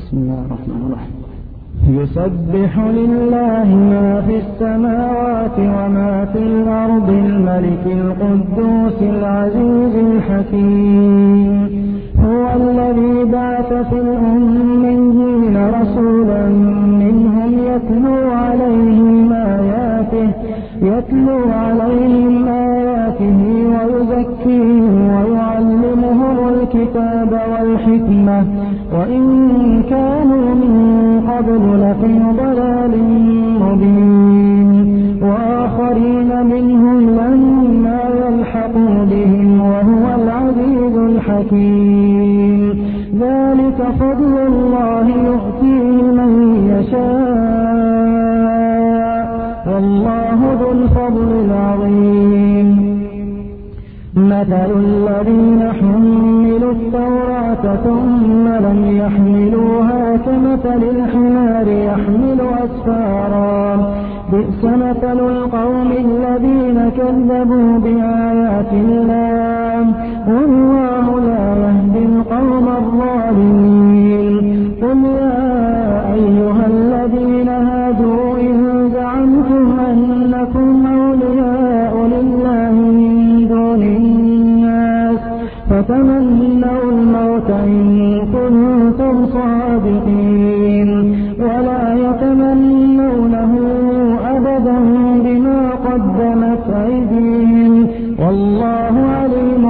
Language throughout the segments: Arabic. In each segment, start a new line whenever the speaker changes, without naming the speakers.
بسم الله الرحمن الرحيم.
يسبح لله ما في السماوات وما في الأرض الملك القدوس العزيز الحكيم. هو الذي بعث في الأميين رسولا منهم يتلو عليهم آياته ويزكيهم ويعلمهم الكتاب والحكمة وإن كانوا من قبل لفي ضلال مبين وآخرين منهم لما يلحقوا بهم وهو العزيز الحكيم. ذلك فضل الله يؤتيه من يشاء والله ذو الفضل العظيم. مثل الذين حملوا التوراة ثم لم يحملوها كمثل الحمار يحمل أسفارا بئس مثل القوم الذين كذبوا بآيات الله والله لا يهدي القوم الظالمين. قل يا أيها الذين هادوا إن زعمتم أنكم أولياء لله من دون الناس فتمنوا الموت إن كنتم صادقين ولا يتمنونه أبدا بما قدمت أيديهم والله عليم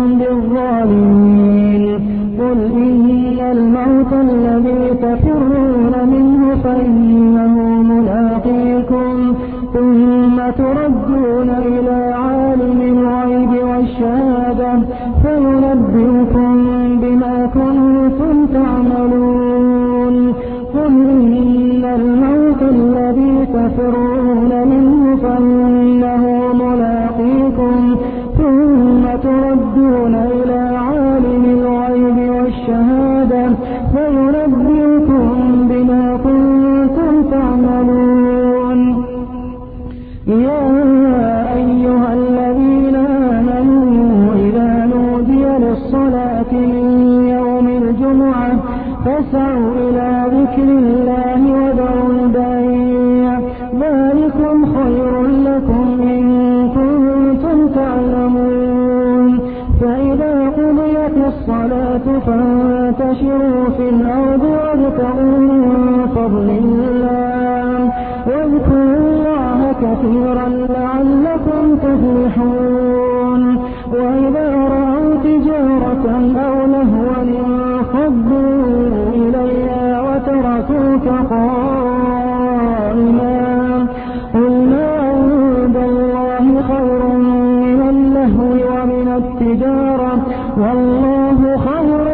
بالظالمين. قل إن الموت الذي تفرون منه فإنه ملاقيكم ثم تردون إلى عالم الغيب والشهادة فينبئكم بما كنتم تعملون. قل إن الموت الذي تفرون منه فإنه ملاقيكم ثم تردون إلى عالم الغيب والشهادة فينبئكم بما كنتم تعملون. يا أيها الذين آمنوا إذا نودي للصلاة من يوم الجمعة فاسعوا إلى ذكر الله وذروا البيع ذلكم خير لكم إن كنتم تعلمون. فإذا قضيت الصلاة فانتشروا في الأرض وابتغوا من فضل الله واذكروا الله كثيرا لعلكم تفلحون. وإذا رأوا تجارة أو لهوا انفضوا إليها وتركوك قائما قل ما عند الله خير من اللهو ومن التجارة والله خير